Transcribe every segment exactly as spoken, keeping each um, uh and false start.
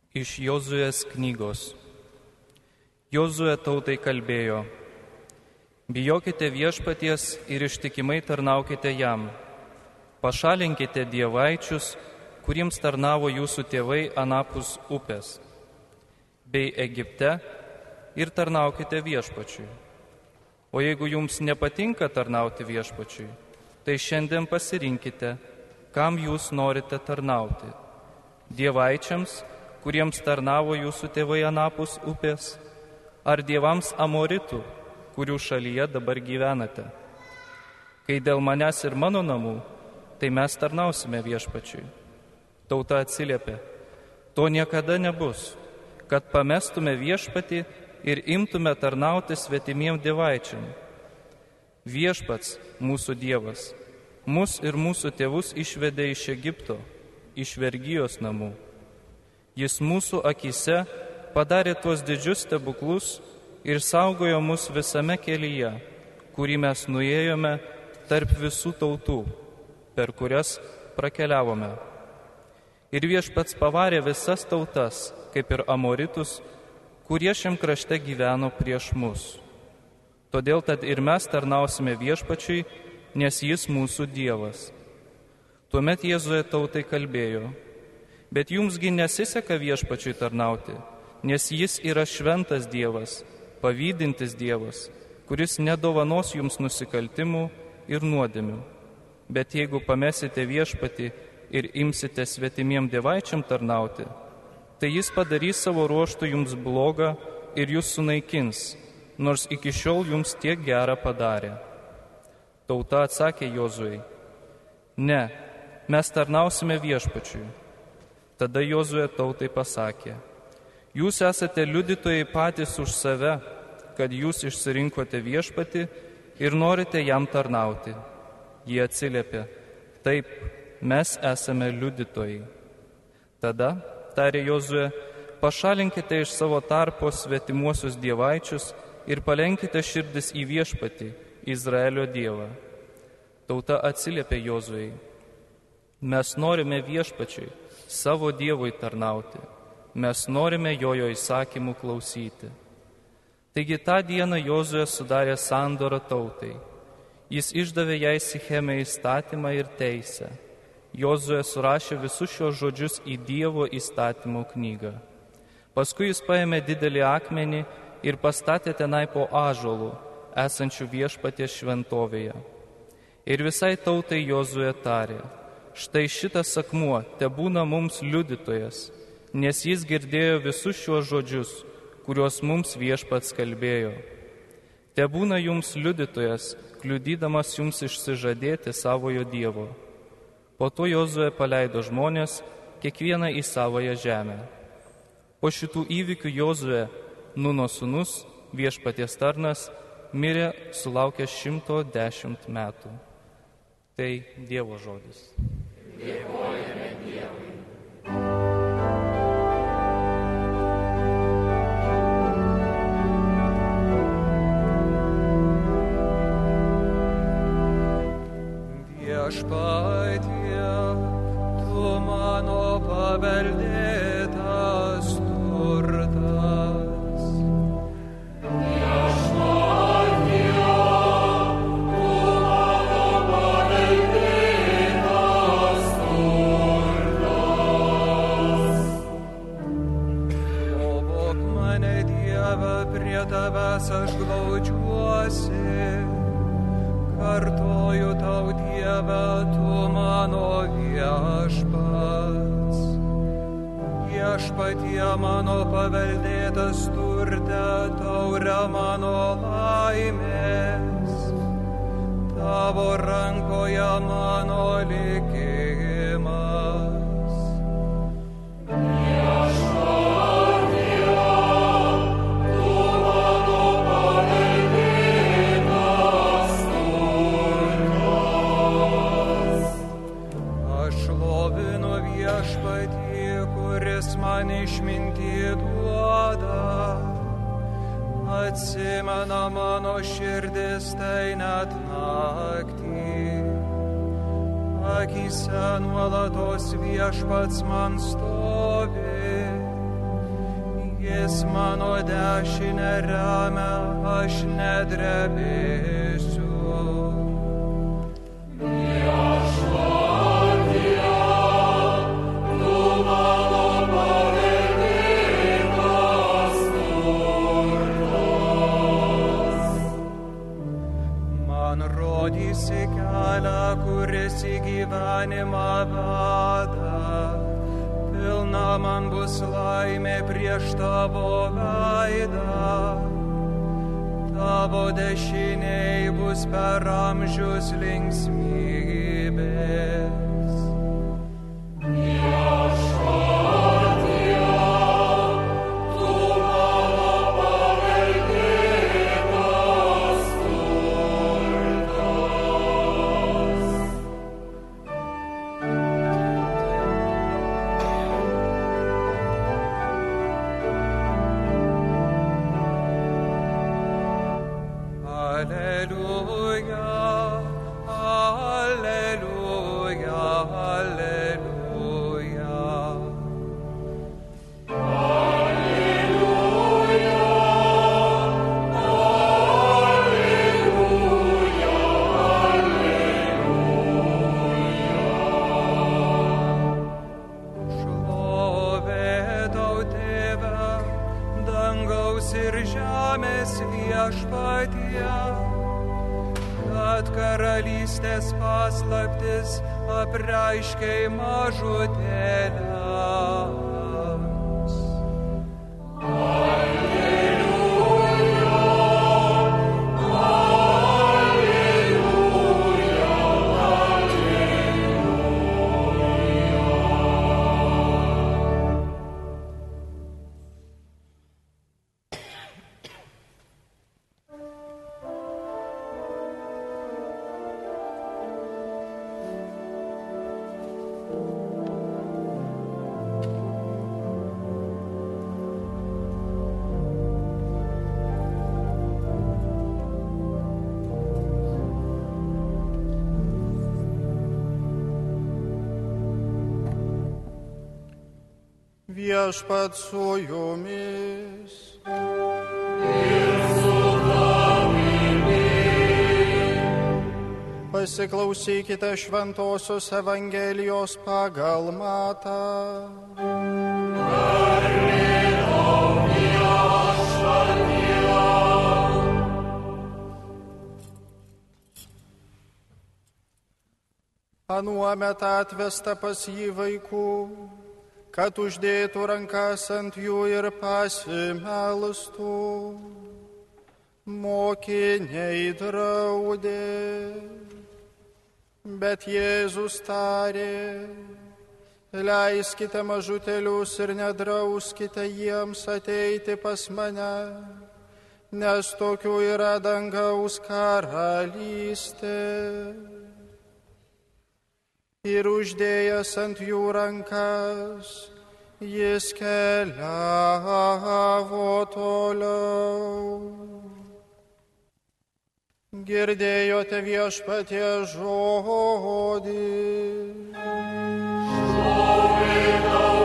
Iš Jozuės knygos. Jozuė tautai kalbėjo: Bijokite viešpaties ir ištikimai tarnaukite jam. Pašalinkite dievaičius, kuriems tarnavo jūsų tėvai anapus upės, bei Egipte, ir tarnaukite viešpačiui. O jeigu jums nepatinka tarnauti viešpačiui, tai šiandien pasirinkite, kam jūs norite tarnauti. Dievaičiams, kuriems tarnavo jūsų tėvai anapus upės, ar dievams amoritų, kurių šalyje dabar gyvenate. Kai dėl manęs ir mano namų, tai mes tarnausime viešpačiui. Tauta atsiliepė: to niekada nebus, kad pamestume viešpatį ir imtume tarnauti svetimiem dievaičiam. Viešpats, mūsų Dievas, mus ir mūsų tėvus išvedė iš Egipto, iš vergijos namų. Jis mūsų akyse padarė tuos didžius stebuklus ir saugojo mus visame kelyje, kurį mes nuėjome tarp visų tautų, per kurias prakeliavome. Ir viešpats pavarė visas tautas, kaip ir amoritus, kurie šiam krašte gyveno prieš mus. Todėl tad ir mes tarnausime viešpačiui, nes jis mūsų Dievas. Tuomet Jozuė tautai kalbėjo: Bet jumsgi nesiseka viešpačiui tarnauti, nes jis yra šventas Dievas, pavydintis Dievas, kuris nedovanos jums nusikaltimų ir nuodėmių. Bet jeigu pamesite viešpatį ir imsite svetimiem dievaičiam tarnauti, tai jis padarys savo ruožtų jums blogą ir jūs sunaikins, nors iki šiol jums tiek gerą padarė. Tauta atsakė Jozuei: Ne, mes tarnausime viešpačiui. Tada Jozuė tautai pasakė: Jūs esate liudytojai patys už save, kad jūs išsirinkote viešpatį ir norite jam tarnauti. Jie atsiliepė: Taip, mes esame liudytojai. Tada, tarė Jozuė, pašalinkite iš savo tarpo svetimuosius dievaičius ir palenkite širdis į viešpatį, Izraelio Dievą. Tauta atsiliepė Jozuei: Mes norime viešpačiui, savo Dievui tarnauti. Mes norime jojo įsakymų klausyti. Taigi tą dieną Jozuė sudarė sandorą tautai. Jis išdavė jai Sicheme įstatymą ir teisę. Jozuė surašė visus šios žodžius į Dievo įstatymo knygą. Paskui jis paėmė didelį akmenį ir pastatė tenai po ąžuolų, esančių viešpaties šventovėje. Ir visai tautai Jozuė tarė: Štai šitas akmuo tebūna mums liudytojas, nes jis girdėjo visus šios žodžius, kuriuos mums viešpats kalbėjo. Tebūna jums liudytojas, kliudydamas jums išsižadėti savojo Dievo. Po to Jozuė paleido žmonės, kiekvieną į savąją žemę. Po šitų įvykių Jozuė, Nuno sūnus, viešpaties tarnas, mirė sulaukęs šimto dešimt metų. Tai Dievo žodis. Dėkojame Dievui. Viešpatie, tu mano paveldėtas turtas. Viešpatie, tu mano paveldėtas turtas. Globok mane, Dieve, prie tavęs aš glaudžiuosi. Kartoju tau, Dieve, tu mano viešpats. Viešpatie mano paveldėtas turte, taure mano laimės. Tavo rankoje mano likimas. Viešpatie, tu mano paveldėtas turtas. Aš šlovinu viešpatį, kuris man išmintį duoda. Atsimena mano širdis tai net naktį. Akyse nuolatos viešpats man stovi. Jis mano dešinę remia, aš nedrebėsiu. Rodysi kelią, kuris į gyvenimą veda. Pilna man bus laimė prieš tavo veidą. Tavo dešiniai bus per amžius linksmybės. Karalystės paslaptis apreiškei mažutėliams. Alleluja, alleluja, Viešpats su jumis. Ir su tavimi. Pasiklausykite Šventosios Evangelijos pagal Matą. Garbė tau, Viešpatie. Anuomet atvesta pas jį vaikų, kad uždėtų rankas ant jų ir pasimelstų. Mokiniai draudė, bet Jėzus tarė: leiskite mažutėlius ir nedrauskite jiems ateiti pas mane, nes tokių yra dangaus karalystė. Ir uždėjęs ant jų rankas, jis keliavo toliau. Girdėjote Viešpaties žodį. Šlovė tau,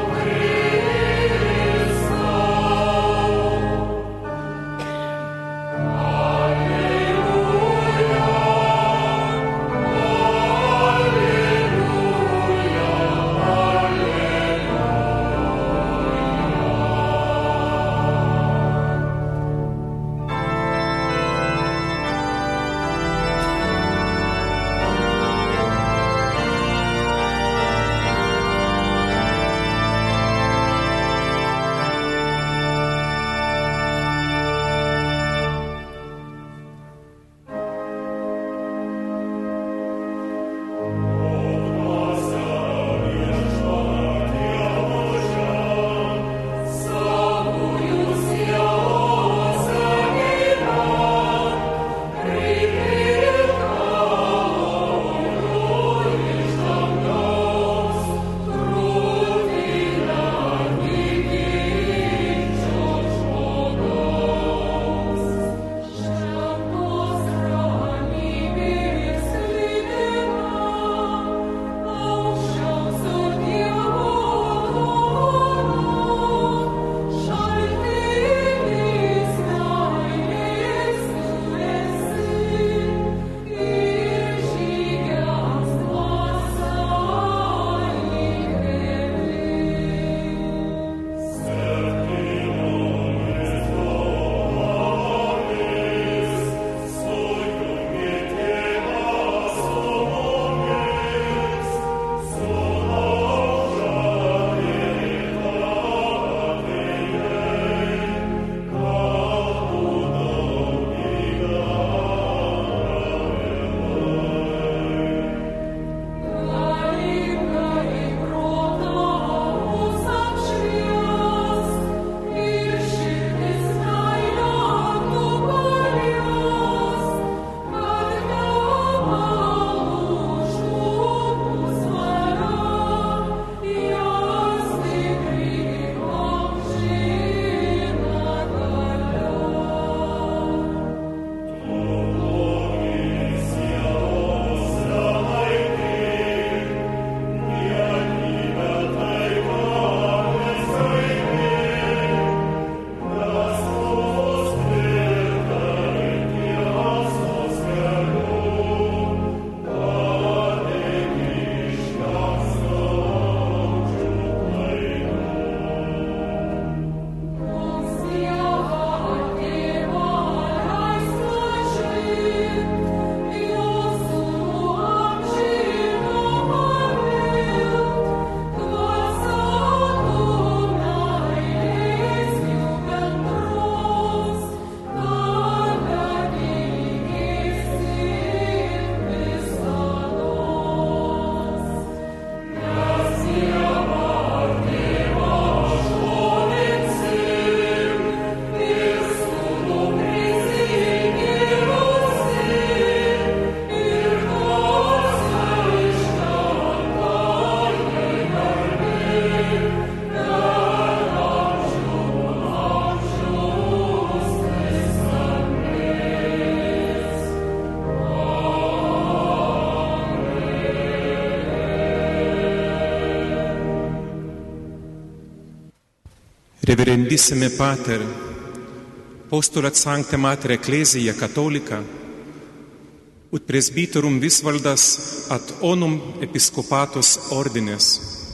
Reverendissime Pater, Postulat Sancte Mater Ecclesiae Catholica, ut presbyterum visvaldas ad onum episcopatus ordines.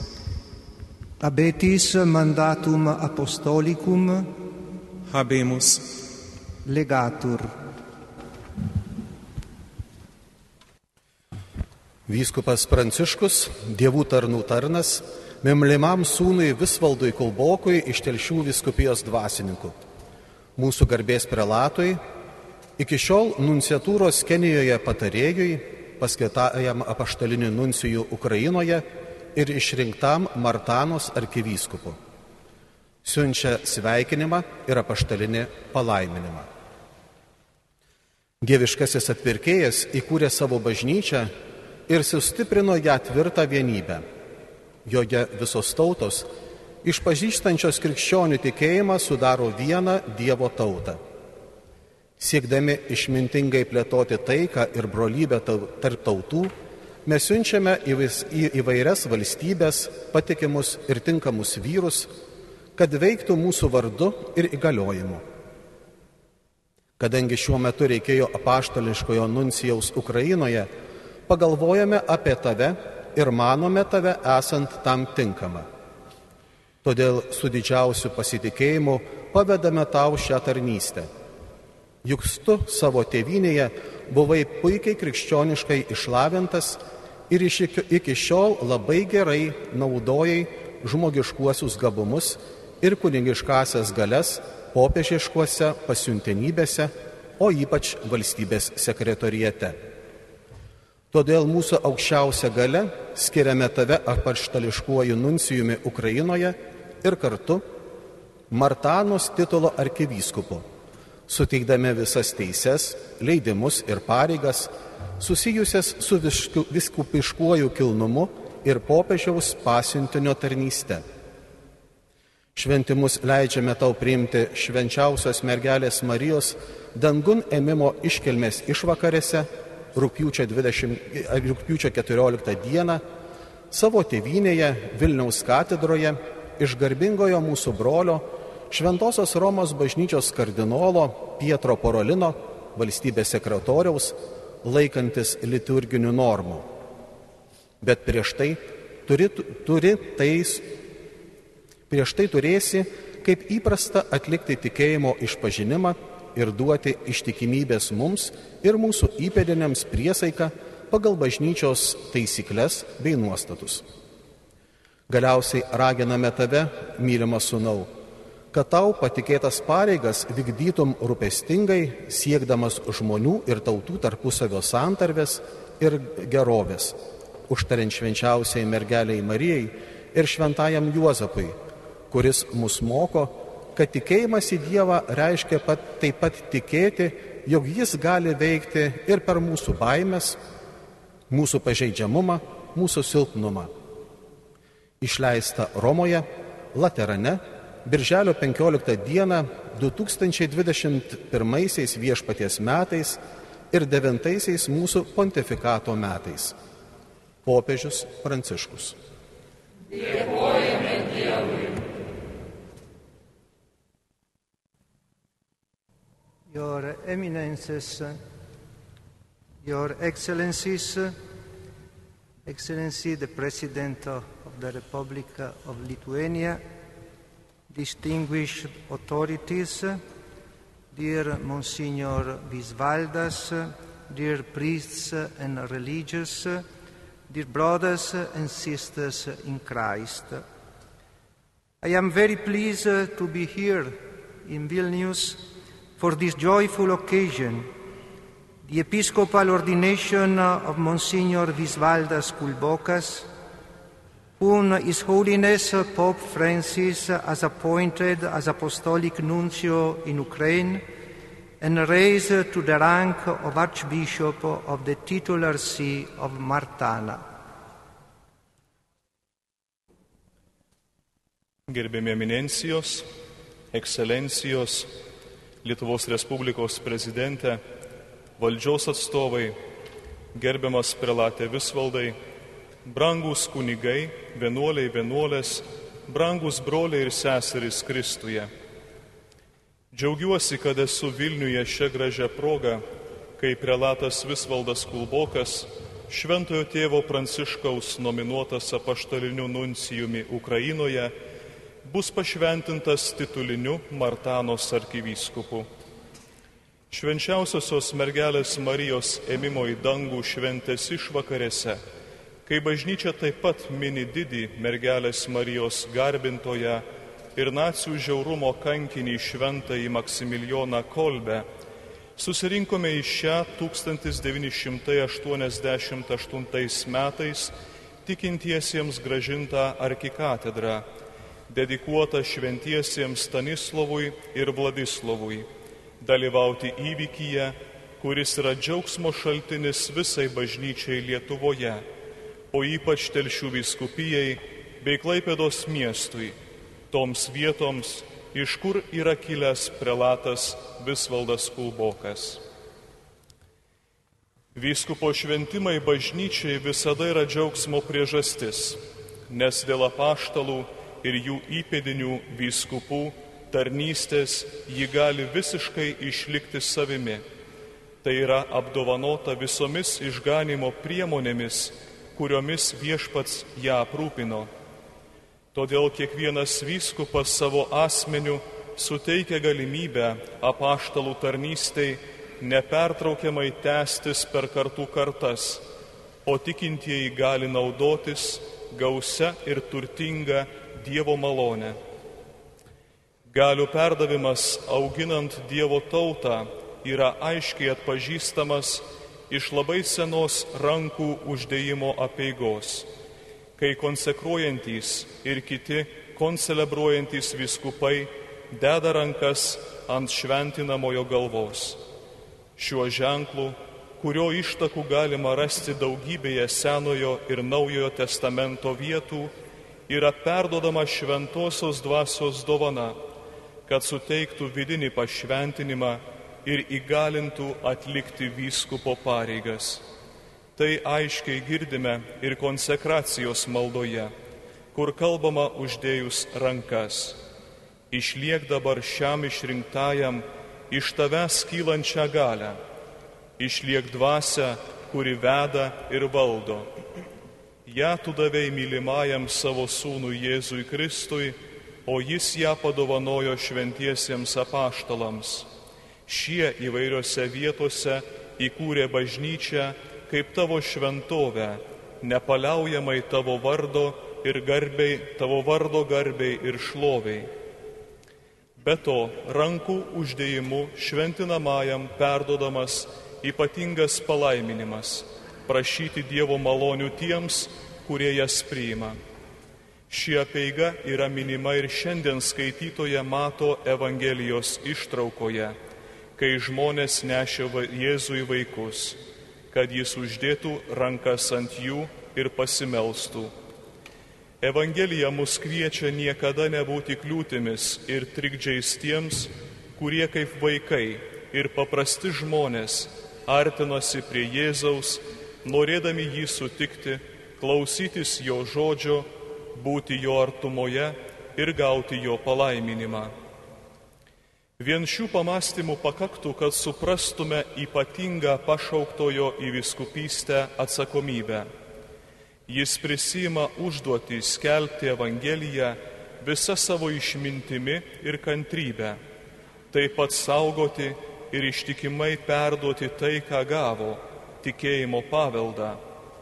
Abetis mandatum apostolicum Habemus. legatur. Vyskupas Pranciškus, dievų tarnų tarnas, mylimam sūnui Visvaldui Kulbokui iš Telšių vyskupijos dvasininkų, mūsų garbės prelatui, iki šiol nunciatūros Kenijoje patarėjui, paskirtajam apaštaliniu nuncijų Ukrainoje ir išrinktam Martanos arkivyskupu. Siunčia sveikinimą ir apaštalinį palaiminimą. Dieviškasis atpirkėjas įkūrė savo bažnyčią ir sustiprino ją tvirtą vienybę. Joje visos tautos, išpažįstančios krikščionių tikėjimą, sudaro vieną Dievo tautą. Siekdami išmintingai plėtoti taiką ir brolybę tarp tautų, mes siunčiame į įvairias valstybės patikimus ir tinkamus vyrus, kad veiktų mūsų vardu ir įgaliojimu. Kadangi šiuo metu reikėjo apaštališkojo nuncijaus Ukrainoje, pagalvojame apie tave ir manome tave esant tam tinkama. Todėl su didžiausiu pasitikėjimu pavedame tau šią tarnystę. Juk tu savo tėvynėje buvai puikiai krikščioniškai išlavintas ir iki šiol labai gerai naudojai žmogiškuosius gabumus ir kunigiškasias galias popiežiškuose pasiuntinybėse, o ypač valstybės sekretoriate. Todėl mūsų aukščiausia galia skiriame tave apaštališkuoju nuncijumi Ukrainoje ir kartu Martanos titulo arkivyskupu, suteikdami visas teises, leidimus ir pareigas susijusias su vyskupiškuoju kilnumu ir popiežiaus pasiuntinio tarnyste. Šventimus leidžiame tau priimti švenčiausios mergelės Marijos dangun ėmimo iškilmės išvakarėse rugpjūčio, rugpjūčio keturioliktą dieną savo tėvynėje Vilniaus katedroje iš garbingojo mūsų brolio Šventosios Romos bažnyčios kardinolo Pietro Porolino, valstybės sekretoriaus, laikantis liturginių normų. Bet prieš tai, turi, turi tais, prieš tai turėsi, kaip įprasta, atlikti tikėjimo išpažinimą ir duoti ištikimybės mums ir mūsų įpėdiniams priesaiką pagal bažnyčios taisyklės bei nuostatus. Galiausiai raginame tave, mylimas sūnau, kad tau patikėtas pareigas vykdytum rūpestingai, siekdamas žmonių ir tautų tarpusavio santarvės ir gerovės, užtariant švenčiausiai mergeliai Marijai ir šventajam Juozapui, kuris mus moko, kad tikėjimas į Dievą reiškia pat, taip pat tikėti, jog jis gali veikti ir per mūsų baimės, mūsų pažeidžiamumą, mūsų silpnumą. Išleista Romoje, Laterane, birželio penkioliktą dieną du tūkstančiai dvidešimt pirmaisiais viešpaties metais ir devintaisiais mūsų pontifikato metais. Popiežius Pranciškus. Dėkojame Dievui. Your Eminences, Your Excellencies, Excellency the President of the Republic of Lithuania, distinguished authorities, dear Monsignor Visvaldas, dear priests and religious, dear brothers and sisters in Christ. I am very pleased to be here in Vilnius for this joyful occasion, the episcopal ordination of Monsignor Visvaldas Kulbokas, whom His Holiness Pope Francis has appointed as Apostolic Nuncio in Ukraine and raised to the rank of Archbishop of the titular See of Martana. Gerbiami eminencijos, ekscelencijos, Lietuvos Respublikos prezidente, valdžios atstovai, gerbiamas prelatė Visvaldai, brangūs kunigai, vienuoliai, vienuolės, brangūs broliai ir seserys Kristuje. Džiaugiuosi, kad esu Vilniuje šią gražią progą, kai prelatas Visvaldas Kulbokas, Šventojo tėvo Pranciškaus nominuotas apaštaliniu nuncijumi Ukrainoje, bus pašventintas tituliniu Martanos arkivyskupu. Švenčiausiosios mergelės Marijos ėmimo į dangų šventės išvakarėse, kai bažnyčia taip pat mini didį mergelės Marijos garbintoją ir nacių žiaurumo kankinį šventąjį Maksimilijoną Kolbę, susirinkome į šią tūkstantis devyni šimtai aštuoniasdešimt aštuntais metais tikintiesiems grąžintą arkikatedrą, dedikuota šventiesiems Stanislovui ir Vladislovui, dalyvauti įvykyje, kuris yra džiaugsmo šaltinis visai bažnyčiai Lietuvoje, o ypač Telšių vyskupijai bei Klaipėdos miestui, toms vietoms, iš kur yra kilęs prelatas Visvaldas Kulbokas. Vyskupo šventimai bažnyčiai visada yra džiaugsmo priežastis, nes dėl apaštalų ir jų įpėdinių vyskupų tarnystės ji gali visiškai išlikti savimi. Tai yra apdovanota visomis išganimo priemonėmis, kuriomis viešpats ją aprūpino. Todėl kiekvienas vyskupas savo asmeniu suteikia galimybę apaštalų tarnystei nepertraukiamai tęstis per kartų kartas, o tikintieji gali naudotis gausia ir turtinga Dievo malonę. Galių perdavimas auginant Dievo tautą yra aiškiai atpažįstamas iš labai senos rankų uždėjimo apeigos, kai konsekruojantys ir kiti koncelebruojantys vyskupai deda rankas ant šventinamojo galvos. Šiuo ženklu, kurio ištakų galima rasti daugybėje Senojo ir Naujojo testamento vietų, yra perdodama šventosios dvasios dovana, kad suteiktų vidinį pašventinimą ir įgalintų atlikti vyskupo pareigas. Tai aiškiai girdime ir konsekracijos maldoje, kur kalbama uždėjus rankas. Išliek dabar šiam išrinktajam iš tavęs kylančią galią, išliek dvasią, kuri veda ir valdo. Ja tu davei mylimajam savo sūnui Jėzui Kristui, o jis ją padovanojo šventiesiems apaštalams. Šie įvairiose vietose įkūrė bažnyčią kaip tavo šventovę, nepaliaujamai tavo vardo ir garbei, tavo vardo garbei ir šloviai. Be to, rankų uždėjimu šventinamajam perdodamas ypatingas palaiminimas, prašyti Dievo malonių tiems, kurie jas priima. Ši apeiga yra minima ir šiandien skaitytoje Mato Evangelijos ištraukoje, kai žmonės nešė Jėzui vaikus, kad jis uždėtų rankas ant jų ir pasimelstų. Evangelija mus kviečia niekada nebūti kliūtimis ir trikdžiais tiems, kurie kaip vaikai ir paprasti žmonės artinosi prie Jėzaus, norėdami jį sutikti, klausytis jo žodžio, būti jo artumoje ir gauti jo palaiminimą. Vien šių pamastymų pakaktų, kad suprastume ypatingą pašauktojo į vyskupystę atsakomybę. Jis prisiima užduotį skelbti Evangeliją visą savo išmintimi ir kantrybę, taip pat saugoti ir ištikimai perduoti tai, ką gavo, tikėjimo paveldą.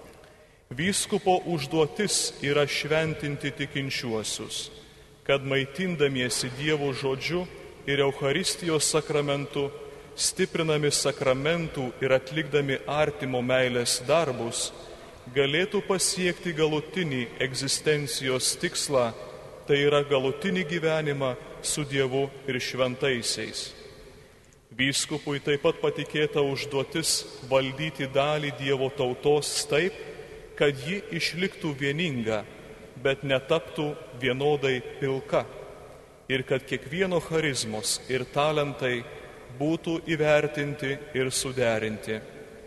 Vyskupo užduotis yra šventinti tikinčiuosius, kad maitindamiesi Dievo žodžiu ir Eucharistijos sakramentu, stiprinami sakramentų ir atlikdami artimo meilės darbus, galėtų pasiekti galutinį egzistencijos tikslą, tai yra galutinį gyvenimą su Dievu ir šventaisiais. Vyskupui taip pat patikėta užduotis valdyti dalį Dievo tautos taip, kad ji išliktų vieninga, bet netaptų vienodai pilka ir kad kiekvieno charizmos ir talentai būtų įvertinti ir suderinti.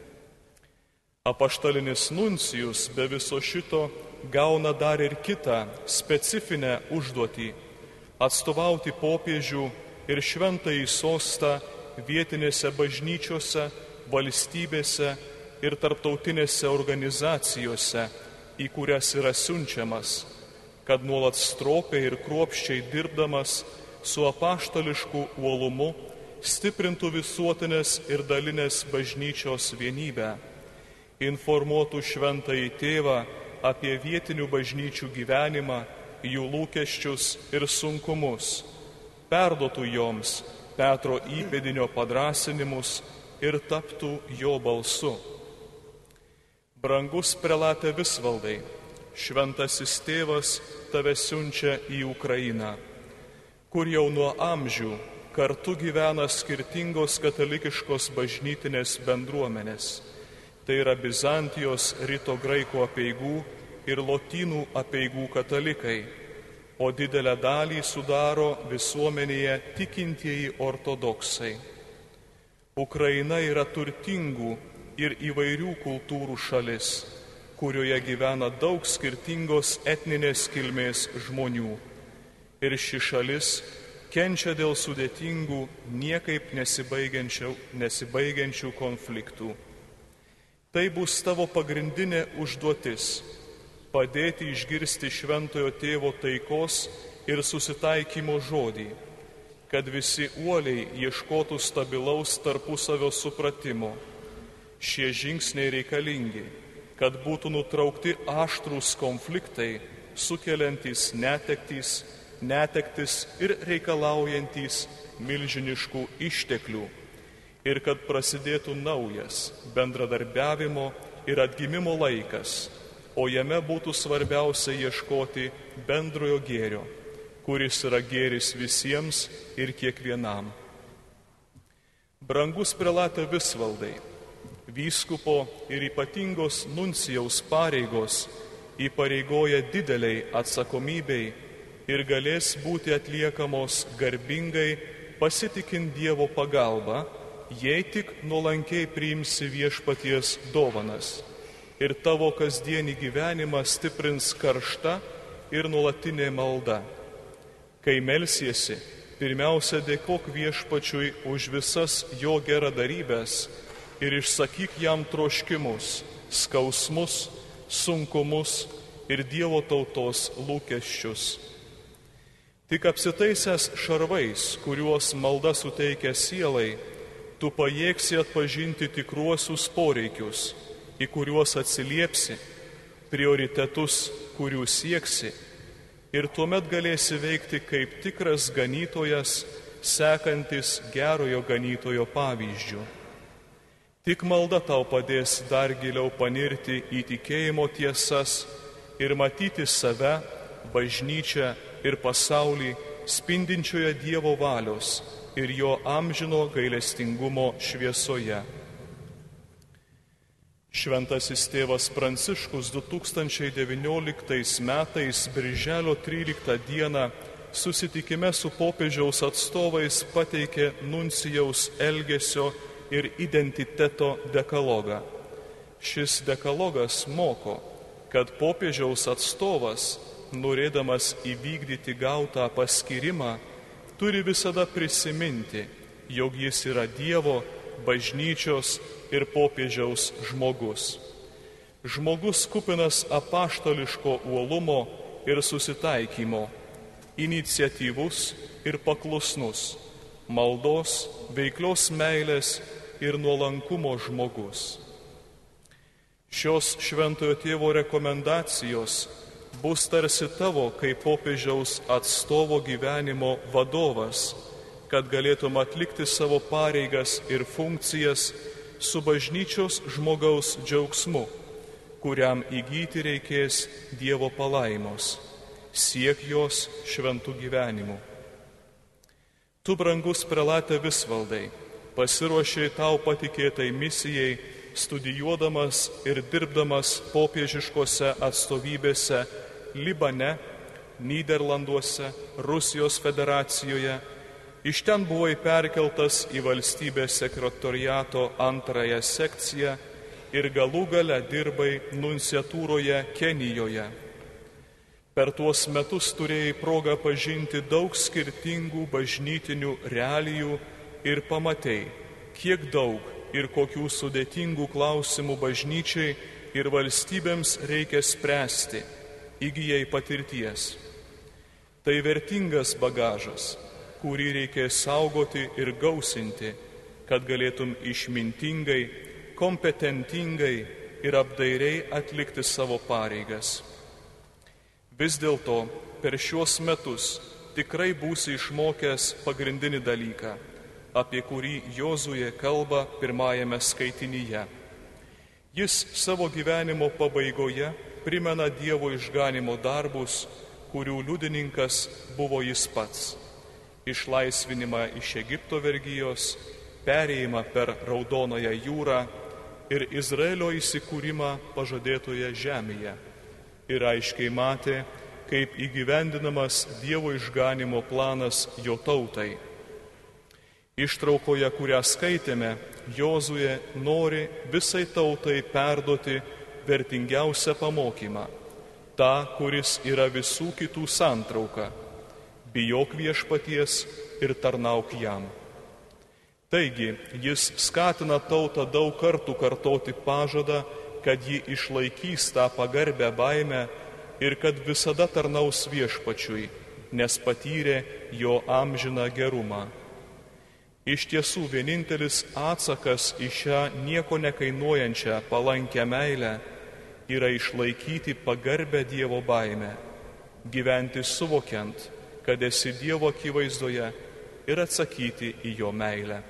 Apaštalinis nuncijus be viso šito gauna dar ir kitą specifinę užduotį – atstovauti popiežių ir šventąjį sostą vietinėse bažnyčiose, valstybėse ir tarptautinėse organizacijose, į kurias yra siunčiamas, kad nuolat stropiai ir kruopščiai dirbdamas su apaštališku uolumu stiprintų visuotinės ir dalinės bažnyčios vienybę, informuotų šventąjį tėvą apie vietinių bažnyčių gyvenimą, jų lūkesčius ir sunkumus, perduotų joms Petro įpėdinio padrasinimus ir taptų jo balsu. Brangus prelate Visvaldai, šventasis tėvas tave siunčia į Ukrainą, kur jau nuo amžių kartu gyvena skirtingos katalikiškos bažnytinės bendruomenės. Tai yra Bizantijos ryto graikų apeigų ir lotynų apeigų katalikai, o didelę dalį sudaro visuomenėje tikintieji ortodoksai. Ukraina yra turtingų ir įvairių kultūrų šalis, kurioje gyvena daug skirtingos etninės kilmės žmonių. Ir ši šalis kenčia dėl sudėtingų, niekaip nesibaigiančių, nesibaigiančių konfliktų. Tai bus tavo pagrindinė užduotis – padėti išgirsti šventojo tėvo taikos ir susitaikymo žodį, kad visi uoliai ieškotų stabilaus tarpusavio supratimo. Šie žingsniai reikalingi, kad būtų nutraukti aštrūs konfliktai, sukeliantys netektys, netektis ir reikalaujantys milžiniškų išteklių, ir kad prasidėtų naujas bendradarbiavimo ir atgimimo laikas, o jame būtų svarbiausia ieškoti bendrojo gėrio, kuris yra gėris visiems ir kiekvienam. Brangus prelate Visvaldai, vyskupo ir ypatingos nuncijaus pareigos įpareigoja dideliai atsakomybei ir galės būti atliekamos garbingai pasitikint Dievo pagalba, jei tik nuolankiai priimsi viešpaties dovanas ir tavo kasdienį gyvenimą stiprins karšta ir nuolatinė malda. Kai melsiesi, pirmiausia dėkok viešpačiui už visas jo geradarybės ir išsakyk jam troškimus, skausmus, sunkumus ir Dievo tautos lūkesčius. Tik apsitaisęs šarvais, kuriuos malda suteikia sielai, tu pajėgsi atpažinti tikruosius poreikius, į kuriuos atsiliepsi, prioritetus, kurių sieksi, ir tuomet galėsi veikti kaip tikras ganytojas, sekantis gerojo ganytojo pavyzdžių. Tik malda tau padės dar giliau panirti į tikėjimo tiesas ir matyti save, bažnyčią ir pasaulį spindinčioje Dievo valios ir jo amžino gailestingumo šviesoje. Šventasis tėvas Pranciškus du tūkstančiai devynioliktais metais birželio tryliktą dieną susitikime su popiežiaus atstovais pateikė nuncijaus elgesio ir identiteto dekalogą. Šis dekalogas moko, kad popiežiaus atstovas, norėdamas įvykdyti gautą paskyrimą, turi visada prisiminti, jog jis yra Dievo, bažnyčios ir popiežiaus žmogus. Žmogus kupinas apaštališko uolumo ir susitaikymo, iniciatyvus ir paklusnus, maldos, veiklios meilės ir nuolankumo žmogus. Šios šventojo tėvo rekomendacijos bus tarsi tavo kaip popiežiaus atstovo gyvenimo vadovas, kad galėtum atlikti savo pareigas ir funkcijas su bažnyčios žmogaus džiaugsmu, kuriam įgyti reikės Dievo palaimos. Siek jos šventų gyvenimų. Tu, brangus prelate Visvaldai, pasiruošiai tau patikėtai misijai, studijuodamas ir dirbdamas popiežiškose atstovybėse Libane, Nyderlanduose, Rusijos federacijoje. Iš ten buvai perkeltas į valstybės sekretoriato antrąją sekciją ir galų gale dirbai nunciatūroje Kenijoje. Per tuos metus turėjai progą pažinti daug skirtingų bažnytinių realijų ir pamatei, kiek daug ir kokių sudėtingų klausimų bažnyčiai ir valstybėms reikia spręsti, įgyjai patirties. Tai vertingas bagažas, kurį reikia saugoti ir gausinti, kad galėtum išmintingai, kompetentingai ir apdairiai atlikti savo pareigas. Vis dėlto per šiuos metus tikrai būsi išmokęs pagrindinį dalyką, apie kurį Jozuje kalba pirmajame skaitinyje. Jis savo gyvenimo pabaigoje primena Dievo išganimo darbus, kurių liudininkas buvo jis pats. Išlaisvinimą iš Egipto vergijos, perėjimą per Raudonąją jūrą ir Izraelio įsikūrimą pažadėtoje žemėje. Ir aiškiai matė, kaip įgyvendinamas Dievo išganimo planas jo tautai. Ištraukoje, kurią skaitėme, Jozuje nori visai tautai perduoti vertingiausią pamokymą, tą, kuris yra visų kitų santrauka. Bijok viešpaties ir tarnauk jam. Taigi, jis skatina tautą daug kartų kartoti pažadą, kad ji išlaikys tą pagarbę baimę ir kad visada tarnaus viešpačiui, nes patyrė jo amžiną gerumą. Iš tiesų, vienintelis atsakas į šią nieko nekainuojančią palankę meilę yra išlaikyti pagarbę Dievo baimę, gyventi suvokiant, kad esi Dievo akivaizdoje ir atsakyti į jo meilę.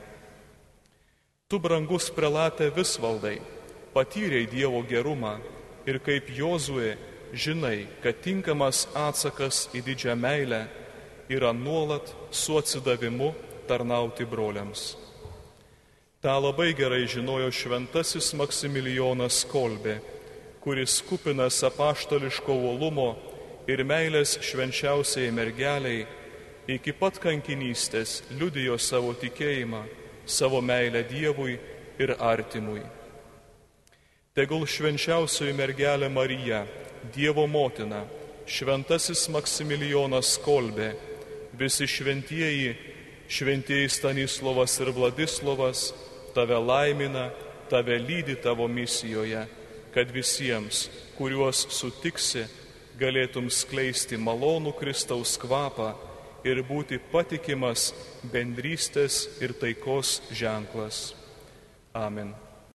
Tu, brangus prelate Visvaldai, patyrei Dievo gerumą ir kaip Jozue žinai, kad tinkamas atsakas į didžią meilę yra nuolat su atsidavimu tarnauti broliams. Ta labai gerai žinojo šventasis Maksimilijonas Kolbė, kuris kupinas apaštališko uolumo ir meilės švenčiausiai mergeliai iki pat kankinystės liudijo savo tikėjimą, savo meilę Dievui ir artimui. Tegul švenčiausioji mergelė Marija, Dievo motina, šventasis Maksimilijonas Kolbė, visi šventieji, šventieji Stanislovas ir Vladislovas, tave laimina, tave lydi tavo misijoje, kad visiems, kuriuos sutiksi, galėtum skleisti malonų Kristaus kvapą ir būti patikimas bendrystės ir taikos ženklas. Amen.